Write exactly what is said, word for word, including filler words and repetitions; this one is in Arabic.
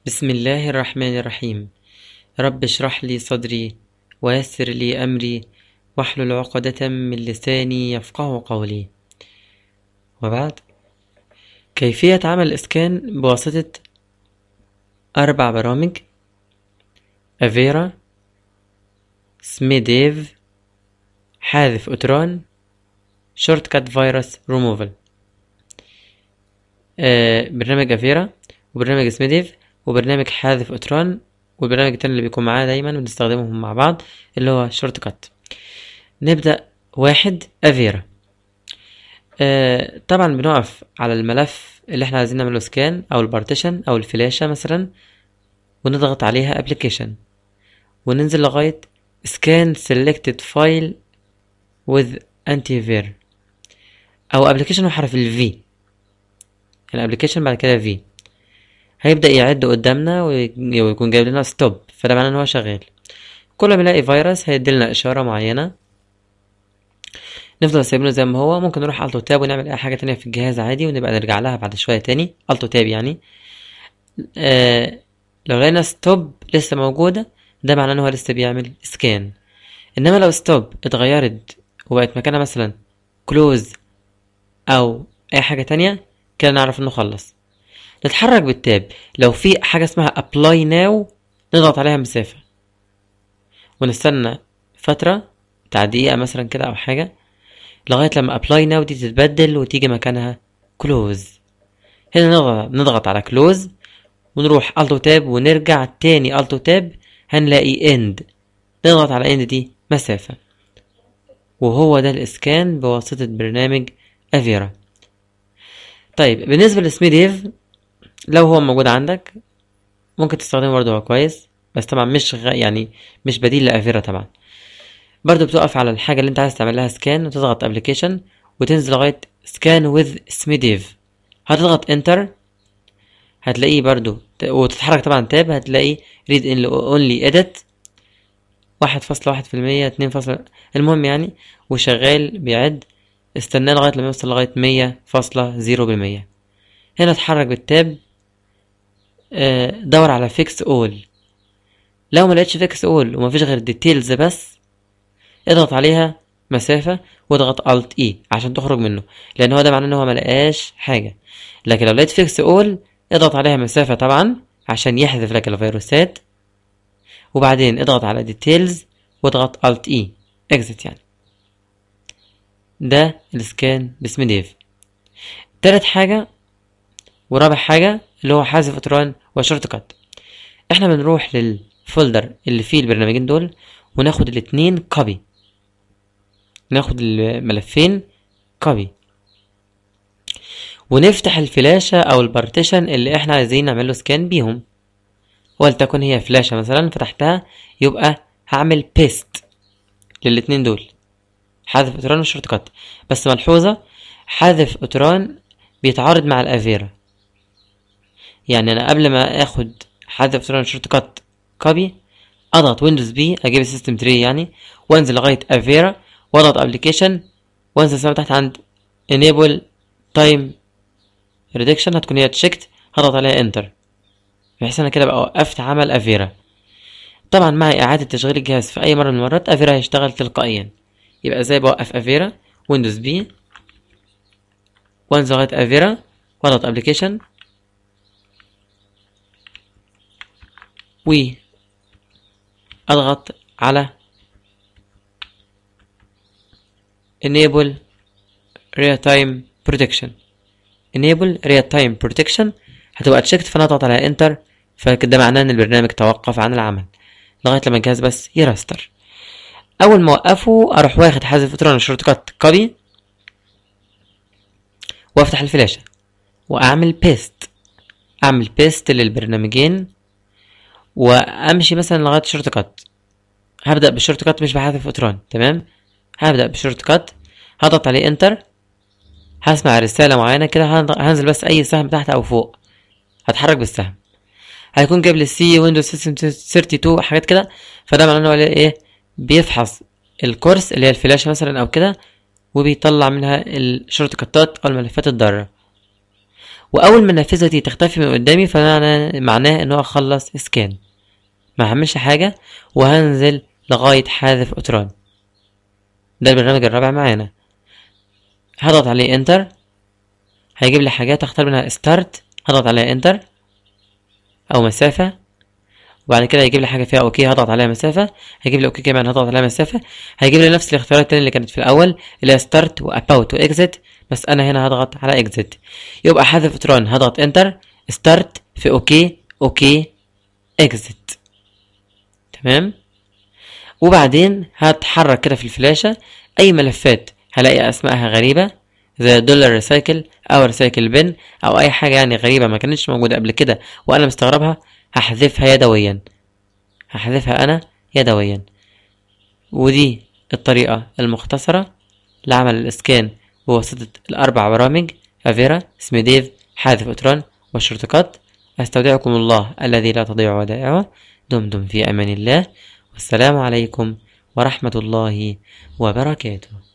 بسم الله الرحمن الرحيم. رب اشرح لي صدري ويسر لي أمري واحلل عقدة من لساني يفقه قولي. وبعد، كيفية عمل إسكان بواسطة أربع برامج: أفيرا، سميديف، حاذف أوتران، شورت كات فيروس ريموفل. آه برنامج أفيرا وبرنامج سميديف وبرنامج حاذف أوتران، والبرنامج التاني اللي بيكون معاه دايما بنستخدمهم مع بعض اللي هو شورت كات. نبدأ. واحد، أفيرا. آه طبعا بنقف على الملف اللي احنا عايزين نعمله سكان او البارتيشن او الفلاشة مثلا، ونضغط عليها ابليكيشن وننزل لغاية scan selected file with antivirus او ابليكيشن وحرف ال V. الابليكيشن بعد كده V هيبدأ يعد قدامنا ويكون جايب لنا ستوب، فده معناه ان هو شغال. كل ما نلاقي فيروس هيديلنا اشارة معينة نفضل سايبينه زي ما هو. ممكن نروح التو تاب ونعمل اي حاجة تانية في الجهاز عادي، ونبقى نرجع لها بعد شوية تاني. التو تاب يعني آه لو لقينا ستوب لسه موجودة ده معناه ان هو لسه بيعمل سكان. انما لو ستوب اتغيرت وبقت مكانها مثلا كلوز او اي حاجة تانية كده نعرف انه خلص. نتحرك بالتاب. لو في حاجة اسمها apply now نضغط عليها مسافة ونستنى فترة بتاع دقيقة مثلا كده او حاجة لغاية لما apply now دي تتبدل وتيجي مكانها close. هنا نضغط, نضغط على close ونروح التو تاب ونرجع تاني التو تاب هنلاقي end، نضغط على end دي مسافة. وهو ده الاسكان بواسطة برنامج افيرا. طيب بالنسبة لسميديف، لو هو موجود عندك ممكن تستخدمه برضه، هو كويس بس طبعا مش غ... يعني مش بديل لافيرا. طبعا برضه بتقف على الحاجة اللي انت عايز تعمل لها سكان وتضغط ابليكيشن وتنزل لغاية سكان وذ سميديف، هتضغط انتر هتلاقيه برضو وتتحرك طبعا تاب هتلاقي read in only edit واحد فاصلة واحد في المية اتنين فاصلة المهم يعني، وشغال بيعد. استناه لغاية لما يوصل لغاية مية فاصلة زيرو بالمية. هنا اتحرك بالتاب دور على fix all. لو ما لقيتش fix all ومفيش غير details بس اضغط عليها مسافة واضغط alt e عشان تخرج منه، لان هو ده معناه ان هو ملقاش حاجة. لكن لو لقيت fix all اضغط عليها مسافة طبعا عشان يحذف لك الفيروسات، وبعدين اضغط على details واضغط alt e exit. يعني ده السكان بسميديف. تالت حاجة ورابع حاجة اللي هو حذف اوتران وشورت كات. احنا بنروح للفولدر اللي فيه البرنامجين دول وناخد الاتنين كوبي، ناخد الملفين كوبي ونفتح الفلاشة او البارتيشن اللي احنا عايزين نعمله سكان بيهم. ولتكن هي فلاشة مثلا فتحتها، يبقى هعمل بيست للاتنين دول، حذف اوتران وشورت كات. بس ملحوظة، حذف اوتران بيتعارض مع الافيرا. يعني انا قبل ما اخد حذف اوتران وشورت كات كوبي اضغط ويندوز بي اجيب السيستم تري يعني، وانزل لغاية افيرا واضغط ابليكيشن وانزل سوا تحت عند enable time reduction هتكون هي تشيكت، هضغط عليها انتر بحيث انا كده بقى وقفت عمل افيرا. طبعا مع اعادة تشغيل الجهاز في اي مرة من المرات افيرا هيشتغل تلقائيا. يبقى ازاي بوقف افيرا؟ ويندوز بي وانزل لغاية افيرا واضغط ابليكيشن و اضغط على enable real time protection. enable real time protection هتبقى تشيكت، فانا اضغط على انتر، فكده معناه ان البرنامج توقف عن العمل لغايه لما الجهاز بس يرستر. اول ما اوقفه اروح واخد حذف اوتران شورت كات كوبي وافتح الفلاشه واعمل بيست، اعمل بيست للبرنامجين وامشي مثلا لغايه شورت كات. هبدا بالشورت كات مش بحذف اوتران، تمام؟ هبدا بالشورت كات هضغط عليه انتر، هسمع رساله معينه كده، هنزل بس اي سهم تحت او فوق، هتحرك بالسهم هيكون جايب لي سي ويندوز سيستم اتنين وتلاتين حاجات كده. فده معناه ان هو ايه؟ بيفحص الكورس اللي هي الفلاشه مثلا او كده وبيطلع منها الشورت كاتات او الملفات الضاره. واول ما النافذه دي تختفي من قدامي فمعناه معناه ان هو خلص اسكان. ما هعملش حاجه وهنزل لغايه حذف اوتران. ده البرنامج الرابع معانا. هضغط عليه انتر، هيجيب لي حاجات اختار منها ستارت، هضغط عليها انتر او مسافه، وبعد كده هيجيب لي حاجه فيها اوكي هضغط عليها مسافه، هيجيب لي اوكي كمان هضغط عليها مسافه، هيجيب لي نفس الاختيارات التانية اللي كانت في الاول اللي هي ستارت واباوت واكزيت، بس انا هنا هضغط على اكزيت. يبقى حذف اوتران هضغط انتر، ستارت في اوكي اوكي اكزيت. تمام. وبعدين هتحرك كده في الفلاشه اي ملفات هلاقي اسمائها غريبه زي دولار ريسايكل او ريسايكل بن او اي حاجه يعني غريبه ما كانتش موجوده قبل كده وانا مستغربها، هحذفها يدويا، هحذفها انا يدويا. ودي الطريقه المختصره لعمل الاسكان بواسطه الاربع برامج افيرا، سميديف، حذف اوتران، والشورتكات. استودعكم الله الذي لا تضيع ودائعه. دمتم في امان الله، والسلام عليكم ورحمه الله وبركاته.